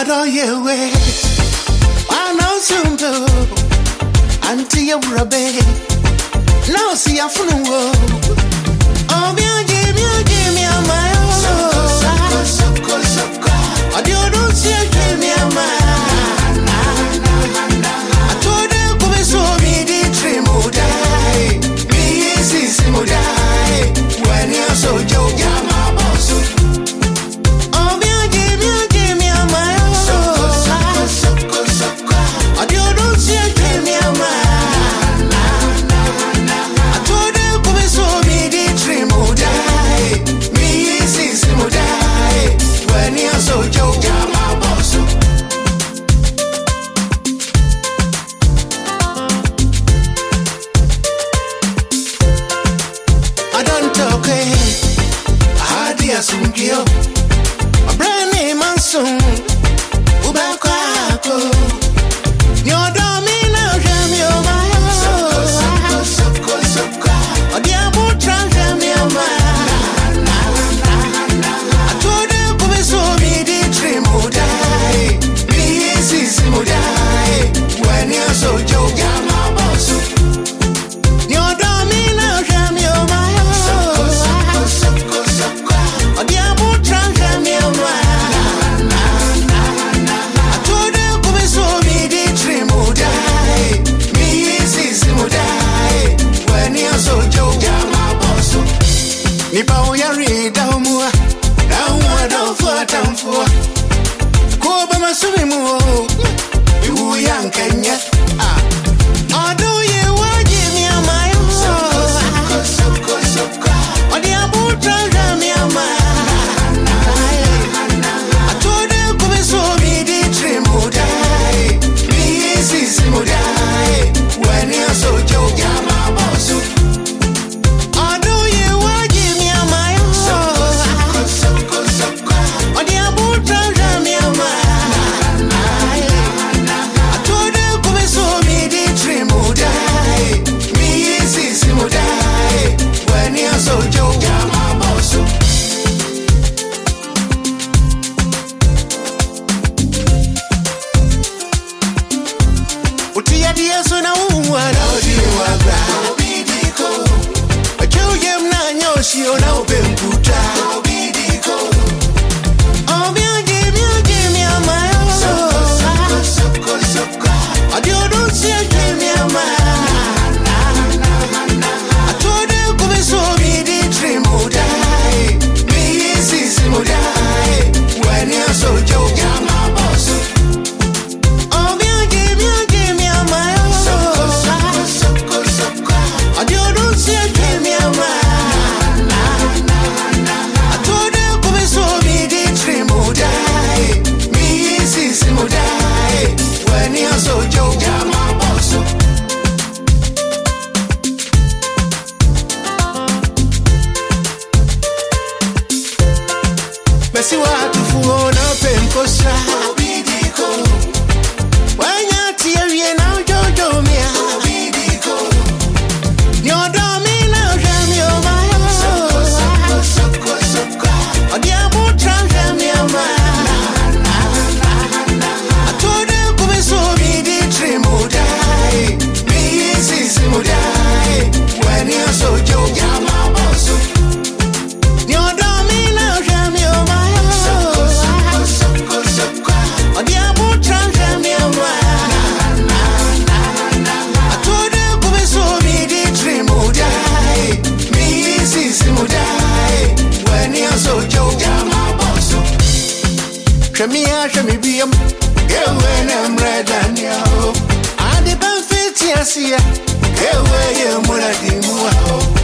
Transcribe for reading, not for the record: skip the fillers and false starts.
know you way. I know soon too. Auntie, you're a baby. No, see, I'm from the world. Oh, give me a mile. I don't see a give me a mile. I told you, come and show me the dream will die. Me is will die. When you're so joke, you're my boss. Oh, give me a mile. I don't see a give me a mile. So Joe, you're my boss. I don't talk, I dear soon, Gio. A brand name and soon. Ubako, your domino, jam your mind. So, a dear boot, jam your mind. When you're so joke, you're my boss. Your domino, jam your mind. A dear boot, jam your mind. I told you, come and show me the dream will die. Me is will die. When you're so joke, you're my boss. Nipa uya read down more. Down more, down for, down for. Koba masumi mo. You young Kenya. Although you were give me a mile. Or the abu try me a mile. I told you come and show me the dream will die. Me is will die. When you're so joke, you're my boss. Although you were give me a mile. Or the abu try me a mile. So Joe, you're my boss. Utia dia so na uwara odi wagra. Obidiko. Acho yem na nyoshi ona obemputa. Obidiko. Obi give me a mile. So. Adio don't say give me a mile. When you're so joke, you're my boss. Oh, give me a mile. I don't see give me a mile. I told you, come and show me the dream will die. Me is will die. When you're so joke, you're my boss. Mesi watu fuona penkosa. Obidiko. Wanyati ewie na ujojo mia. Obidiko. Nyodomi na ujamio maya. Soko. Odiabu transhamio maya. Atode kubeso midi dream will die. Me is will die. When you're so joke, you're my boss. Nyodomi na ujamio maya. Show me be when I'm red and yellow. I the benefit, yes, yeah. Get away, you're more than